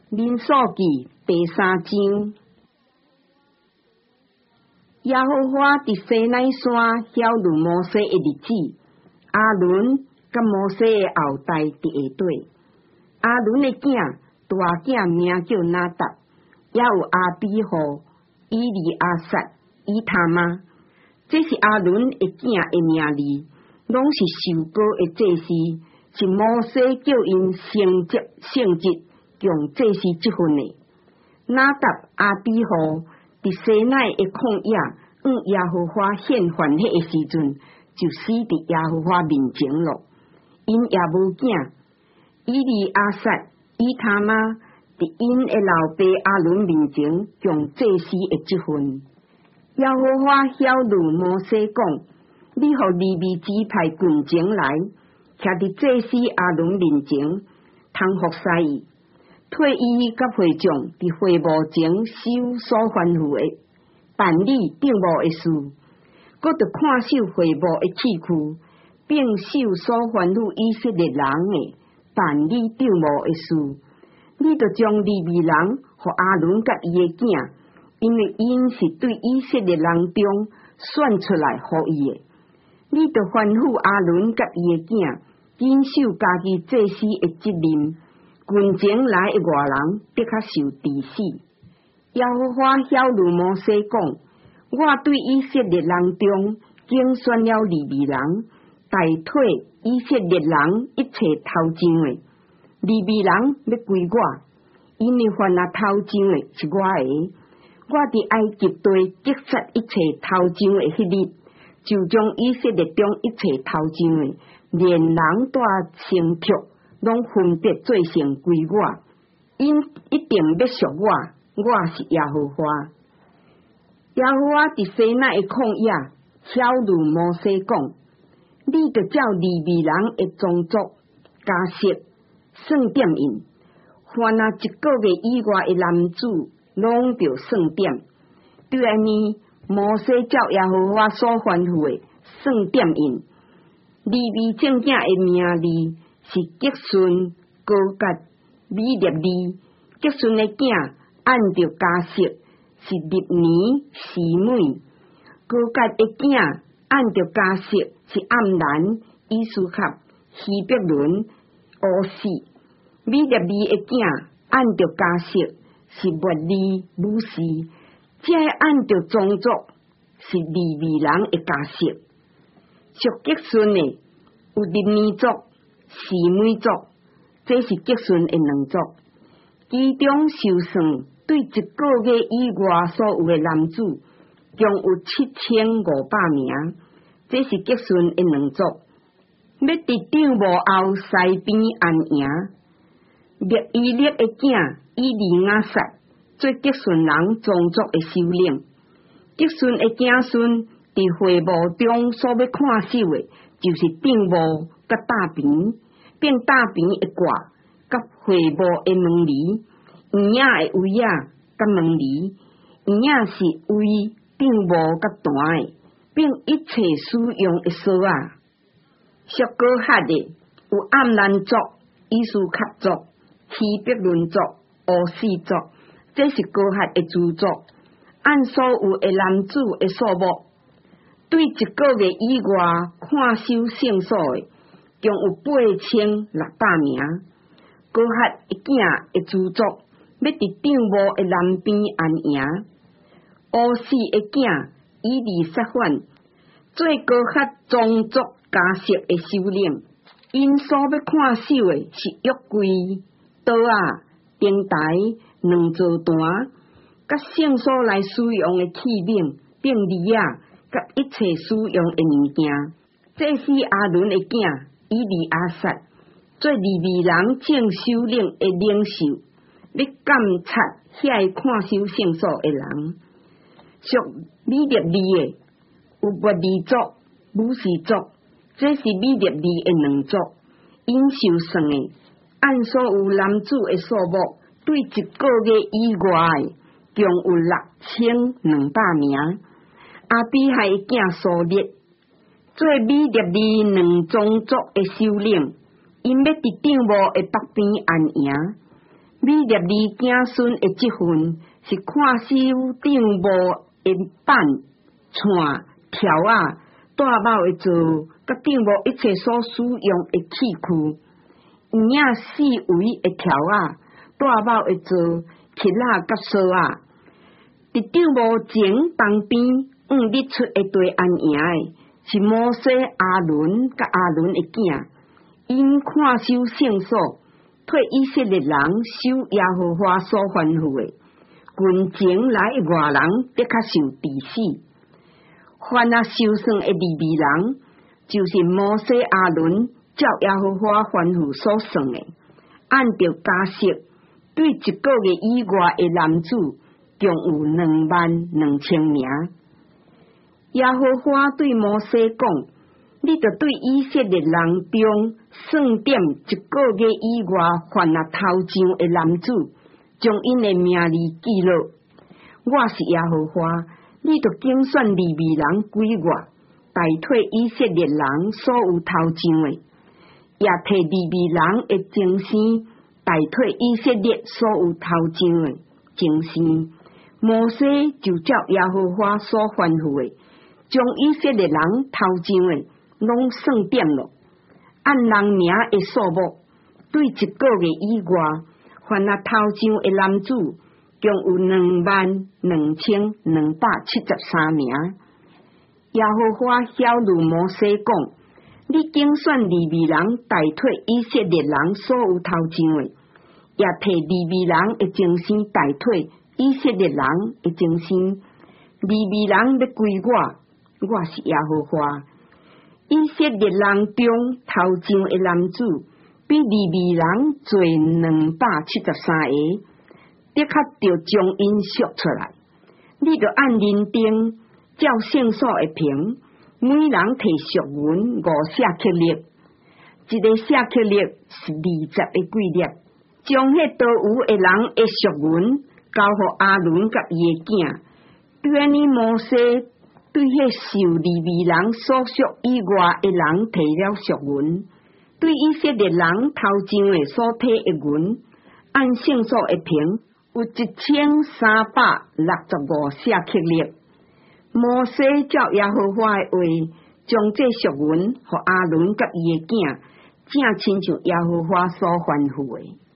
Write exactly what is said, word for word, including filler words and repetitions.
民数記第三章，耶和華佇西奈山曉諭摩西的日子，亞倫甲摩西的後代佇下底。亞倫的囝大囝名叫拿答，也有阿比戶、以利亞撒、以他瑪，這是亞倫的囝的名字，攏是受膏的祭司，是摩西叫因承接聖職，強祭司職分的。拿答、阿比戶佇西奈的曠野，向耶和華獻燔禮的時陣，就死佇耶和華面前咯。因也無囝。以利亞撒、以他瑪佇因的老爸亞倫面前，強祭司的職分。耶和華曉諭摩西講：你互利未支派群眾來，徛佇祭司亞倫面前，通服侍伊。退伊甲會眾佇會幕前受所吩咐的辦理政務的事，閣着看守會幕的器具，並受所吩咐以色列人的辦理政務的事。你着將利未人互亞倫甲伊的囝，因為因是對以色列人中選出來互伊的。你着吩咐亞倫甲伊的囝，謹守家己祭司的責任。群眾來的外人，得較受治死。耶和華曉諭摩西講：我對以色列人中競選了利未人，代替以色列人一切頭前的。利未人要歸我，因為凡那頭前的是我的。我佇埃及地擊殺一切頭前的迄日，就將以色列中一切頭前的，連人帶牲畜，攏分別做成歸我，因一定要屬我，我是耶和華。耶和華佇西奈的曠野曉諭摩西講：你着照利未人的宗族家室算點因，凡那一個月以外的男子，攏着算點。對安尼，摩西照耶和華所吩咐的算點因。利未正經的名字是結順、高甲、米列利。結順的囝按着家室是利年、示每。高甲的囝按着家室是暗蘭、以斯卡、希伯倫、烏士。米列利的囝按着家室是末利、武士。這按着宗族是利未人的家室。屬結順的有利年族、示每族，這是結順的兩族。其中受算對一個月以外所有的男子，共有七千五百名，這是結順的兩族。要佇帳幕後西邊安營。列以列的囝以利亞撒做結順人宗族的首領。結順的子孫佇會幕中所要看守的，就是帳幕甲大邊，並大邊的掛甲會幕的門籬，園仔的位仔甲門籬，園仔是為帳幕甲壇的，並一切使用的鎖仔。屬哥哈的有暗蘭族、以斯卡族、希伯倫族、烏士族，這是哥哈的族族。按所有的男子的數目，對一個月以外看守聖所的，共有八千六百名。哥哈的囝的族族，要佇帳幕的南邊安營。烏士的囝以利撒反做哥哈宗族家室的首領，因所要看守的是約櫃、刀仔、燈台、兩座壇，甲聖所來使用的器皿，並禮仔，甲一切使用的物件。這是亞倫的囝以利亞撒做利未人正首領的領袖，要監察遐看守聖所的人。屬米列利的有末利族、武士族，這是米列利的兩族。因受算的按所有男子的數目，對一個月以外，共有六千兩百名。阿比海的囝蘇列做米列利兩宗族的首領，因要佇帳幕的北邊安營。 米列利子孙的这份是看守顶帽的板、串、条啊，大帽的做，甲顶帽一切所使用的器具，影四围的条啊，大帽的做，旗仔甲锁啊，伫顶帽前旁边，嗯，列出一对安营的，是摩西、阿伦甲阿伦的囝，因看守圣所。替以色列人守耶和华所吩咐的，群前来的外人得较受治死。凡啊受算的利未人，就是摩西亚伦照耶和华吩咐所算的，按照家室，对一个月以外的男子，共有两万两千名。耶和华对摩西讲。你着对以色列人中算点一个月以外犯啊头上的男子，将因的名字记录。我是耶和华，你着竞选利未人几月，代替以色列人所有头上的，也替利未人的精神代替以色列所有头上的精神。摩西就照耶和华所吩咐的，将以色列人头上的。拢算点了，按人名的数目，对一个月以外，凡啊头上的男子，共有两万两千两百七十三名。耶和华晓諭摩西讲：你竞选利未人代替以色列人所有头上的，也替利未人的精神代替以色列人的精神。利未人要归我，我是耶和华。以色列人中头上的男子，比利未人多两百七十三个，的确着将因赎出来。你着按认定，照圣所的评，每人摕赎银五舍克勒，一个舍克勒是二十个几粒，将迄多有的人的赎银交予阿伦甲伊的囝，对安尼摩西。对迄受利未人所赎以外的人提了赎银，对以色列人头上的所提的银，按圣所的评有一千三百六十五舍克勒。摩西照耶和华的话，将这赎银予阿伦甲伊的囝，正亲像耶和华所吩咐的。